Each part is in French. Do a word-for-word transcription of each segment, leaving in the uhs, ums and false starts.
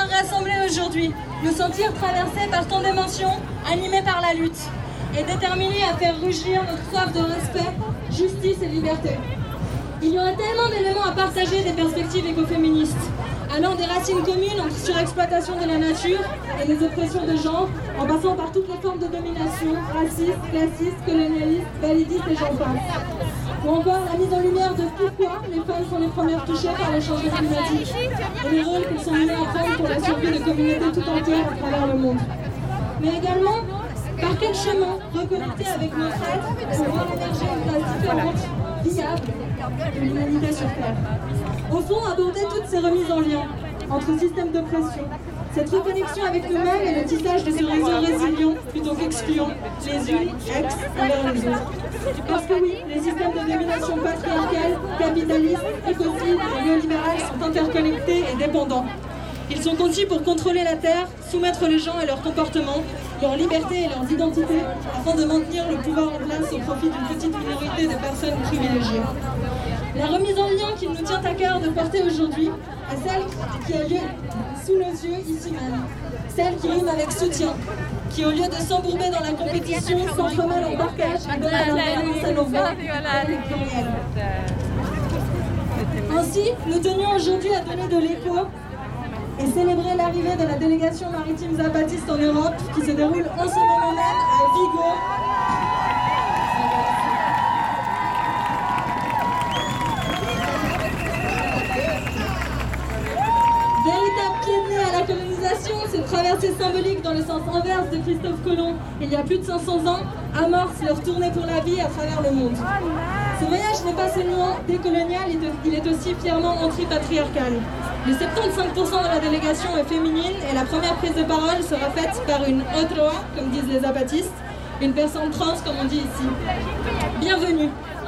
voir rassemblés aujourd'hui, nous sentir traversés par tant d'émotions, animés par la lutte, et déterminés à faire rugir notre soif de respect, justice et liberté. Il y aura tellement d'éléments à partager des perspectives écoféministes, allant des racines communes entre surexploitation de la nature et les oppressions de genre, en passant par toutes les formes de domination, racistes, classistes, colonialistes, validistes et j'en passe. Ou encore la mise en lumière de pourquoi les femmes sont les premières touchées par les changements climatiques et les rôles qu'elles sont menées à prendre pour la survie de communautés tout entières à travers le monde. Mais également, par quel chemin reconnecter avec notre être pour voir émerger une place différente, viable, de l'humanité sur Terre. Au fond, aborder toutes ces remises en lien entre systèmes d'oppression, cette reconnexion avec nous-mêmes et le tissage de ce réseau résilient plutôt qu'excluant les unes ex envers les autres. Parce que oui, les systèmes de domination patriarcale, capitaliste, écocide et néolibérale sont interconnectés et dépendants. Ils sont conçus pour contrôler la Terre, soumettre les gens et leurs comportements, leur liberté et leurs identités, afin de maintenir le pouvoir en place au profit d'une petite minorité de personnes privilégiées. La remise en lien qu'il nous tient à cœur de porter aujourd'hui est celle qui a lieu sous nos yeux ici même. Celle qui rime avec soutien, qui au lieu de s'embourber dans la compétition, s'entremêle en partage et donne la violence à nos voix. Ainsi, nous tenions aujourd'hui à donner de l'écho et célébrer l'arrivée de la délégation maritime zapatiste en Europe qui se déroule en ce moment même à Vigo. Véritable pied de nez à la colonisation, cette traversée symbolique dans le sens inverse de Christophe Colomb, il y a plus de cinq cents ans, amorce leur tournée pour la vie à travers le monde. Ce voyage n'est pas seulement décolonial, il est aussi fièrement anti-patriarcal. Le soixante-quinze pour cent de la délégation est féminine et la première prise de parole sera faite par une otroa, comme disent les zapatistes, une personne trans comme on dit ici. Bienvenue.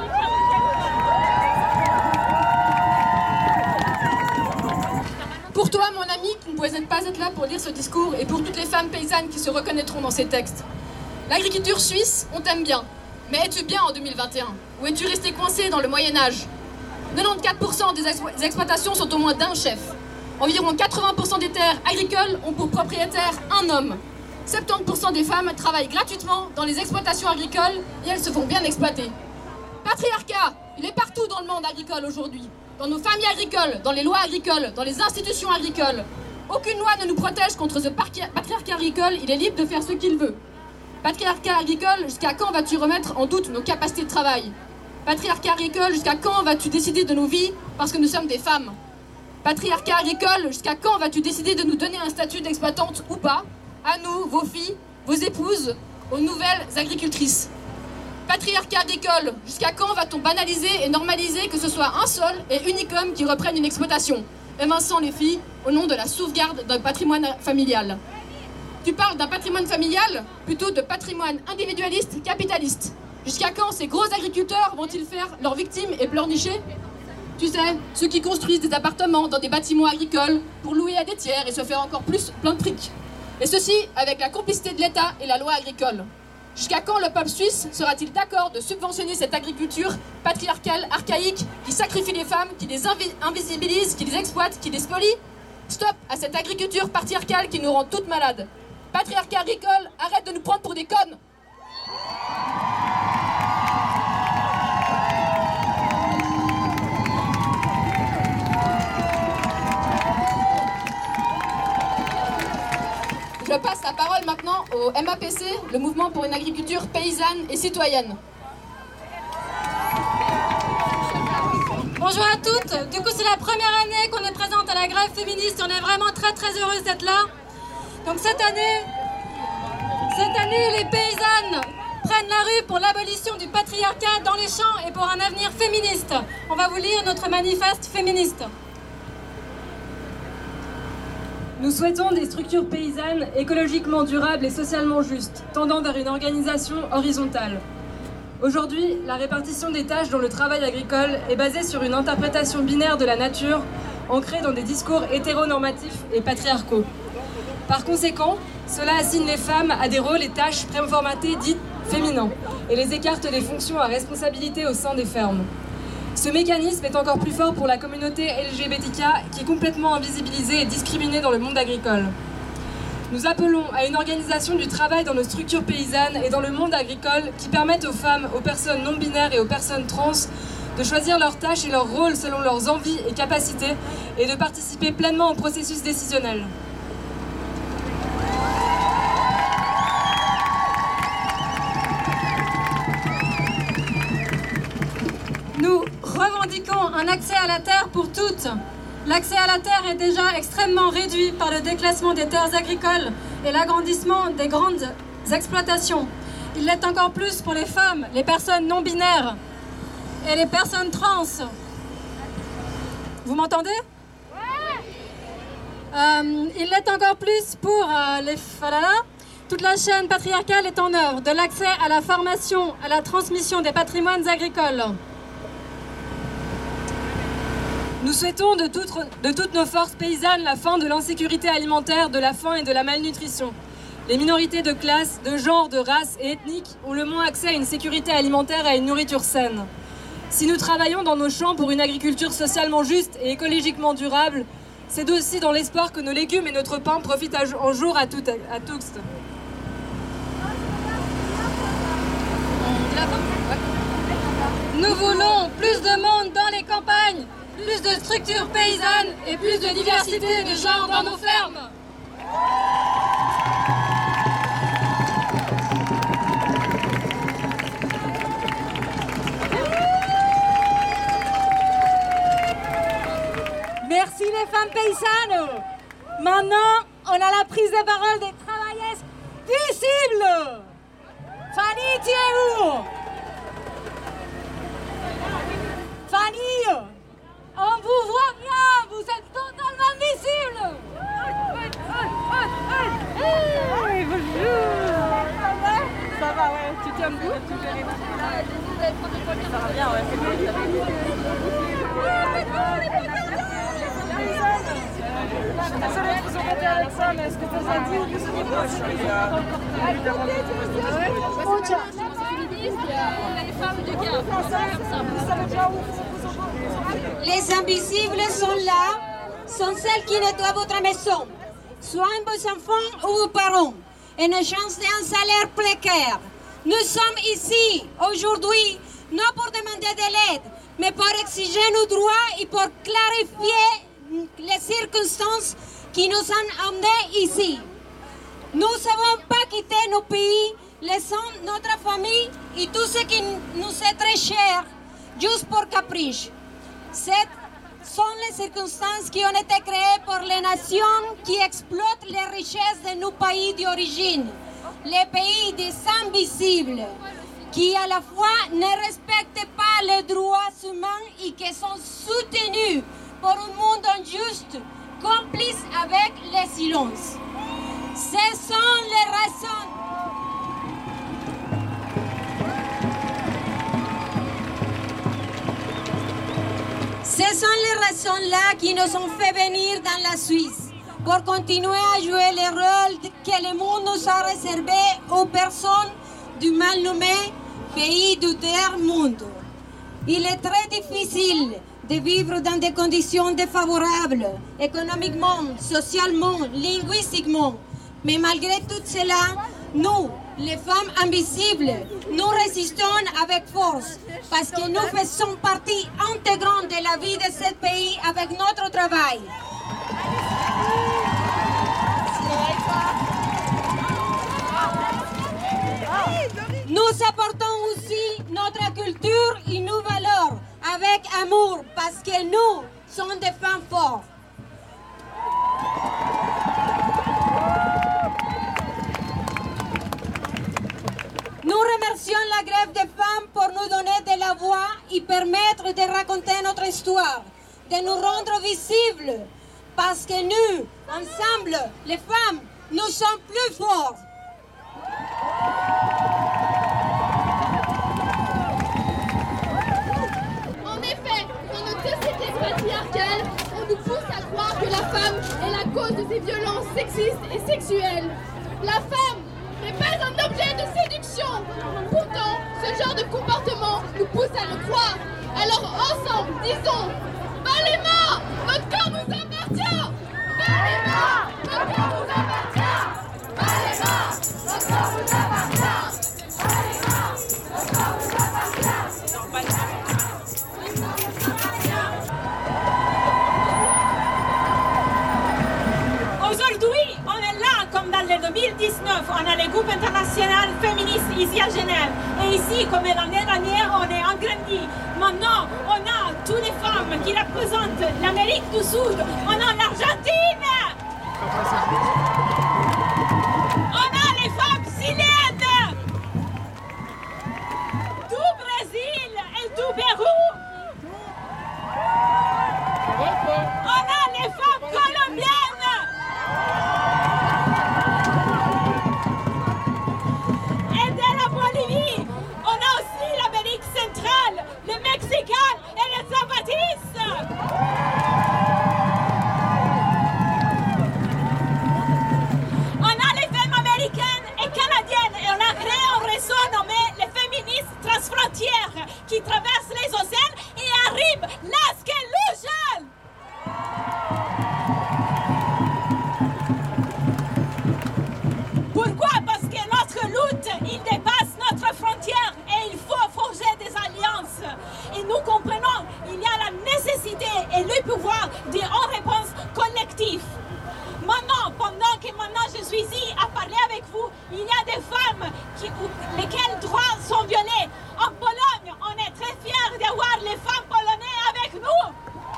Pour toi, mon ami, qui ne pouvait pas être là pour lire ce discours, et pour toutes les femmes paysannes qui se reconnaîtront dans ces textes. L'agriculture suisse, on t'aime bien. Mais es-tu bien en deux mille vingt et un? Ou es-tu resté coincé dans le Moyen-Âge? quatre-vingt-quatorze pour cent des, explo- des exploitations sont au moins d'un chef. Environ quatre-vingts pour cent des terres agricoles ont pour propriétaire un homme. soixante-dix pour cent des femmes travaillent gratuitement dans les exploitations agricoles et elles se font bien exploiter. Patriarcat, il est partout dans le monde agricole aujourd'hui. Dans nos familles agricoles, dans les lois agricoles, dans les institutions agricoles. Aucune loi ne nous protège contre ce patriarcat agricole, il est libre de faire ce qu'il veut. Patriarcat agricole, jusqu'à quand vas-tu remettre en doute nos capacités de travail? Patriarcat agricole, jusqu'à quand vas-tu décider de nos vies parce que nous sommes des femmes? Patriarcat agricole, jusqu'à quand vas-tu décider de nous donner un statut d'exploitante ou pas? À nous, vos filles, vos épouses, aux nouvelles agricultrices. Patriarcat agricole, jusqu'à quand va-t-on banaliser et normaliser que ce soit un seul et unique homme qui reprenne une exploitation, évinçant les filles au nom de la sauvegarde d'un patrimoine familial? Tu parles d'un patrimoine familial, plutôt de patrimoine individualiste capitaliste. Jusqu'à quand ces gros agriculteurs vont-ils faire leurs victimes et pleurnicher? Tu sais, ceux qui construisent des appartements dans des bâtiments agricoles pour louer à des tiers et se faire encore plus plein de fric. Et ceci avec la complicité de l'État et la loi agricole. Jusqu'à quand le peuple suisse sera-t-il d'accord de subventionner cette agriculture patriarcale, archaïque, qui sacrifie les femmes, qui les invi- invisibilise, qui les exploite, qui les spolie? Stop à cette agriculture patriarcale qui nous rend toutes malades. Patriarcat agricole, arrête de nous prendre pour des connes! Je passe la parole maintenant au M A P C, le mouvement pour une agriculture paysanne et citoyenne. Bonjour à toutes, du coup c'est la première année qu'on est présente à la grève féministe, on est vraiment très très heureuse d'être là. Donc cette année, cette année les paysannes prennent la rue pour l'abolition du patriarcat dans les champs et pour un avenir féministe. On va vous lire notre manifeste féministe. Nous souhaitons des structures paysannes écologiquement durables et socialement justes, tendant vers une organisation horizontale. Aujourd'hui, la répartition des tâches dans le travail agricole est basée sur une interprétation binaire de la nature, ancrée dans des discours hétéronormatifs et patriarcaux. Par conséquent, cela assigne les femmes à des rôles et tâches préformatés dits féminins et les écarte des fonctions à responsabilité au sein des fermes. Ce mécanisme est encore plus fort pour la communauté L G B T Q qui est complètement invisibilisée et discriminée dans le monde agricole. Nous appelons à une organisation du travail dans nos structures paysannes et dans le monde agricole qui permettent aux femmes, aux personnes non binaires et aux personnes trans de choisir leurs tâches et leurs rôles selon leurs envies et capacités et de participer pleinement au processus décisionnel. Nous revendiquons un accès à la terre pour toutes. L'accès à la terre est déjà extrêmement réduit par le déclassement des terres agricoles et l'agrandissement des grandes exploitations. Il l'est encore plus pour les femmes, les personnes non binaires et les personnes trans. Vous m'entendez ? euh, Il l'est encore plus pour euh, les... Voilà. Toute la chaîne patriarcale est en œuvre, de l'accès à la formation, à la transmission des patrimoines agricoles. Nous souhaitons de toutes, de toutes nos forces paysannes la fin de l'insécurité alimentaire, de la faim et de la malnutrition. Les minorités de classe, de genre, de race et ethnique ont le moins accès à une sécurité alimentaire et à une nourriture saine. Si nous travaillons dans nos champs pour une agriculture socialement juste et écologiquement durable, c'est aussi dans l'espoir que nos légumes et notre pain profitent un jour à, tout, à tous. Nous voulons plus de monde dans les campagnes, plus de structures paysannes et plus de diversité de genre dans nos fermes. Merci les femmes paysannes. Maintenant, on a la prise de parole des travailleuses visibles. Fanny, tu es où? Fanny, on vous voit bien, vous êtes totalement visible. Hey, bonjour. Ça va? Ça va, ouais. Tu tiens debout? Ça va bien, ouais. C'est cool. Je suis désolée de vous embêter avec ça, mais est-ce que tu as dit que c'est Les invisibles sont là, sont celles qui nettoient votre maison, soignent vos enfants ou vos parents, en échange d'un salaire précaire. Nous sommes ici, aujourd'hui, non pour demander de l'aide, mais pour exiger nos droits et pour clarifier les circonstances qui nous ont amenés ici. Nous ne savons pas quitter nos pays, laissant notre famille et tout ce qui nous est très cher, juste pour caprice. Ce sont les circonstances qui ont été créées par les nations qui exploitent les richesses de nos pays d'origine, les pays des invisibles, qui à la fois ne respectent pas les droits humains et qui sont soutenus par un monde injuste, complice avec les silences. Ce sont les raisons. Ce sont les raisons-là qui nous ont fait venir dans la Suisse pour continuer à jouer le rôle que le monde nous a réservé aux personnes du mal nommé pays du tiers-monde. Il est très difficile de vivre dans des conditions défavorables, économiquement, socialement, linguistiquement. Mais malgré tout cela, nous, les femmes invisibles, nous résistons avec force parce que nous faisons partie intégrante de la vie de ce pays avec notre travail. Nous apportons aussi notre culture et nos valeurs avec amour parce que nous sommes des femmes fortes. Nous remercions la grève des femmes pour nous donner de la voix et permettre de raconter notre histoire, de nous rendre visibles, parce que nous, ensemble, les femmes, nous sommes plus fortes. En effet, dans notre société patriarcale, on nous pousse à croire que la femme est la cause de ces violences sexistes et sexuelles. La femme n'est pas un objet de séduction. Pourtant, ce genre de comportement nous pousse à le croire. Alors ensemble, disons, bas les mains, notre corps nous appartient. Bas les mains, notre corps nous appartient. Bas les mains, notre corps nous appartient. Bas les mains, notre corps nous appartient. Aujourd'hui, on est là comme dans le deux mille dix-neuf, on a le groupe international féministe ici à Genève. Et ici, comme l'année dernière, on est agrandi. Maintenant, on a toutes les femmes qui représentent l'Amérique du Sud. On a l'Argentine. On a les femmes chiliennes. Du Brésil et du Pérou. On a les femmes colombiennes. Et de la Bolivie, on a aussi l'Amérique centrale, les Mexicains et les Zapatistes. On a les femmes américaines et canadiennes et on a créé un réseau nommé les féministes transfrontières qui traversent les océans et arrivent là ce qu'elles lougent. Pourquoi? Parce que notre lutte, il dépasse notre frontière et il faut forger des alliances. Et nous comprenons, il y a la nécessité et le pouvoir d'une réponse collective. Maintenant, pendant que maintenant je suis ici à parler avec vous, il y a des femmes qui, lesquelles droits sont violés. En Pologne, on est très fiers d'avoir les femmes polonaises avec nous.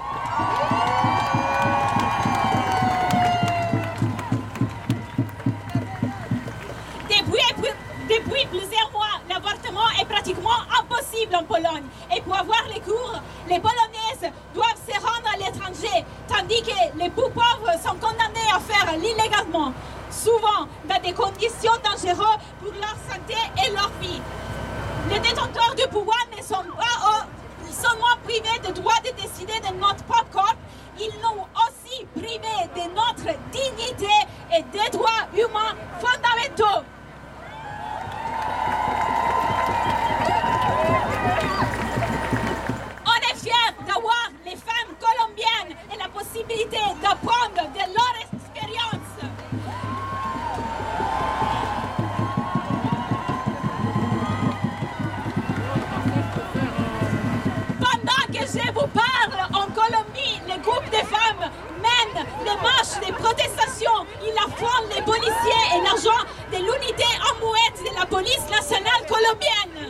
Depuis, depuis plusieurs mois, l'avortement est pratiquement impossible en Pologne. Et pour avoir les cours, les Polonaises doivent se rendre à l'étranger, tandis que les plus pauvres sont condamnés à faire illégalement, souvent dans des conditions dangereuses pour leur santé et leur vie. Les détenteurs du pouvoir ne sont pas seulement privés du droit de décider de notre propre corps, ils nous aussi privés de notre dignité et des droits humains fondamentaux. On est fiers d'avoir les femmes colombiennes et la possibilité d'apprendre de leur expérience. Pendant que je vous parle, en Colombie, le groupe de femmes mène les marches de protestation. Ils affrontent les policiers et l'agent de l'unité en mouette de la police nationale colombienne.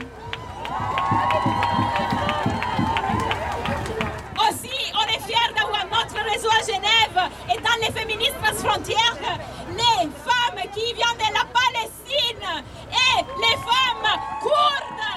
Aussi, on est fiers d'avoir notre réseau à Genève et dans les féministes transfrontières, les femmes qui viennent de la Palestine et les femmes kurdes.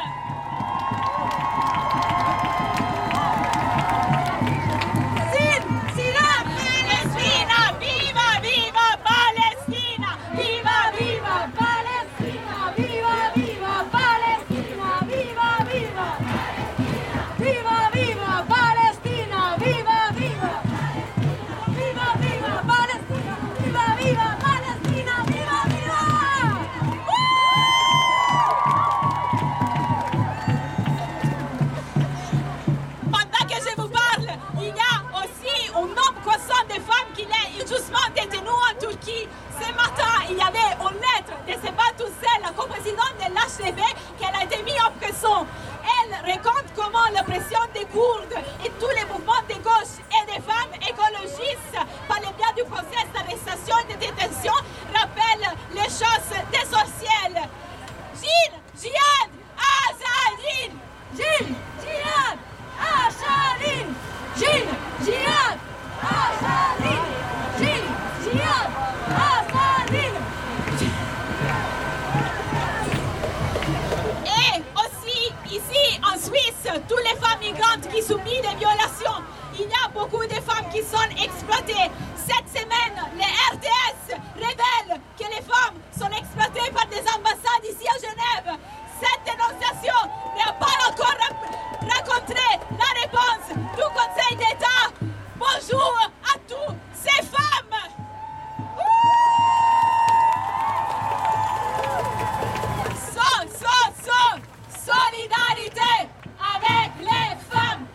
Ce matin, il y avait une lettre de Sebha Toussel, la coprésidente de l'H D V, qu'elle a été mise en prison. Elle raconte comment l'oppression des Kurdes et tous les mouvements de gauche et des femmes écologistes, par le biais du procès d'arrestation et de détention, rappellent les choses essentielles. Jin, Jihad, Azadine! Jin, Jihad, Azadine! Jin, Jihad, Azadine! Jin, Jihad, Azadine! Et aussi, ici en Suisse, toutes les femmes migrantes qui subissent des violations, il y a beaucoup de femmes qui sont exploitées. Cette semaine, les R T S révèlent que les femmes sont exploitées par des ambassades ici à Genève. Cette dénonciation n'a pas encore rencontré la réponse du Conseil d'État. Bonjour à toutes ces femmes. So, so, so, solidarité avec les femmes.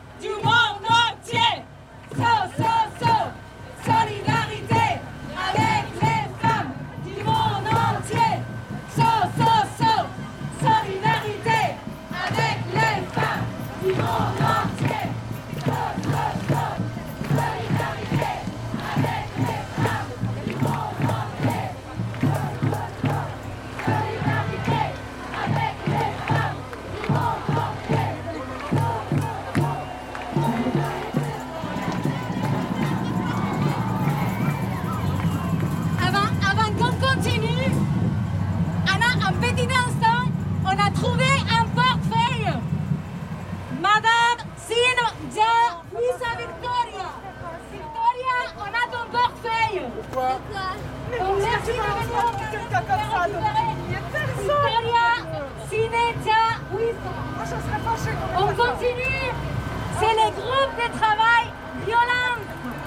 quoi? Donc merci de venir. Quelqu'un comme ça, donc il y a personne. Victoria, Sineta, Moi, je serais fâchée qu'on on ait pas ça. continue. C'est les groupes de travail violents.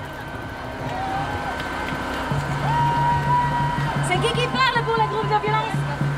C'est qui qui parle pour les groupes de violence?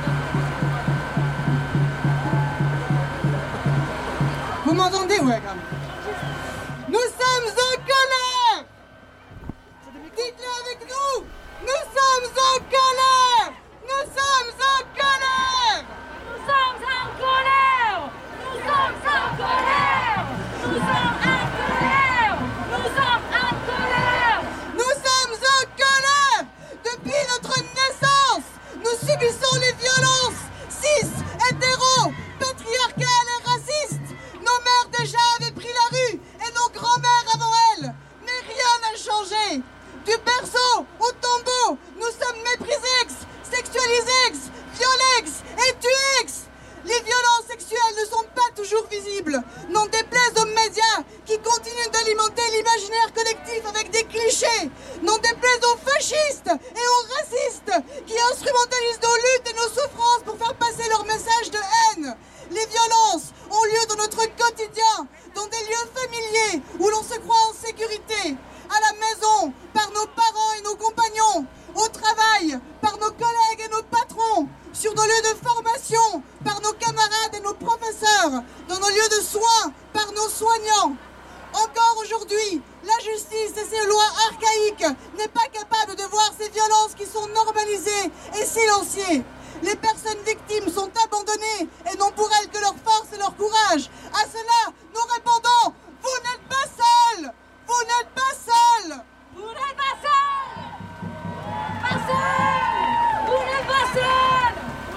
Vous m'entendez, ouais, quand même. Nous sommes en colère! Dites-le avec nous! Nous sommes en colère! Nous sommes en colère! Nous sommes en colère! Nous sommes en colère! Nous sommes en colère! Nous sommes en colère! Nous sommes en colère! Depuis notre naissance, nous subissons les violences cis, hétéros, patriarcales et racistes. Nos mères déjà avaient pris la rue et nos grands-mères avant elles. Mais rien n'a changé. Du berceau au tombeau, nous sommes méprisés, sexualisés, violés et tués. Les violences sexuelles ne sont pas toujours visibles. N'en déplaise aux médias qui continuent d'alimenter l'imaginaire collectif avec des clichés. N'en déplaise aux fascistes et aux racistes qui instrumentalisent nos luttes et nos souffrances pour faire passer leur message de haine. Les violences ont lieu dans notre quotidien, dans des lieux familiers où l'on se croit en sécurité. À la maison, par nos parents et nos compagnons. Au travail, par nos collègues et nos patrons. Sur nos lieux de formation, par nos camarades et nos professeurs. Dans nos lieux de soins, par nos soignants. Encore aujourd'hui, la justice et ses lois archaïques n'est pas capable de voir ces violences qui sont normalisées et silenciées. Les personnes victimes sont abandonnées et n'ont pour elles que leur force et leur courage. À cela, nous répondons, vous n'êtes pas seuls! Vous n'êtes pas seuls! Vous n'êtes pas seuls! Pas seuls! Vous n'êtes pas seuls!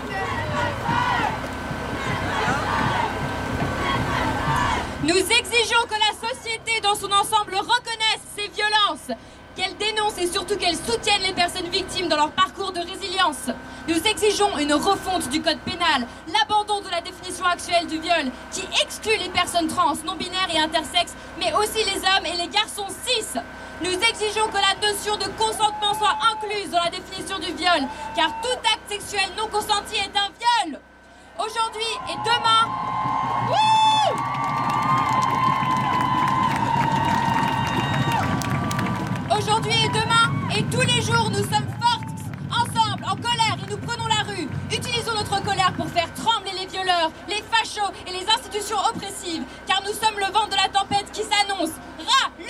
Nous exigeons que la société dans son ensemble reconnaisse ces violences, qu'elle dénonce et surtout qu'elle soutienne les personnes victimes dans leur parcours de résilience. Nous exigeons une refonte du code pénal, l'abandon de la définition actuelle du viol qui exclut les personnes trans, non-binaires et intersexes, mais aussi les hommes et les garçons cis. Nous exigeons que la notion de consentement soit incluse dans la définition du viol, car tout acte sexuel non consenti est un viol. Aujourd'hui et demain... Wouh! Aujourd'hui et demain et tous les jours, nous sommes fortes, ensemble, en colère et nous prenons la rue. Utilisons notre colère pour faire trembler les violeurs, les fachos et les institutions oppressives, car nous sommes le vent de la tempête qui s'annonce. Ras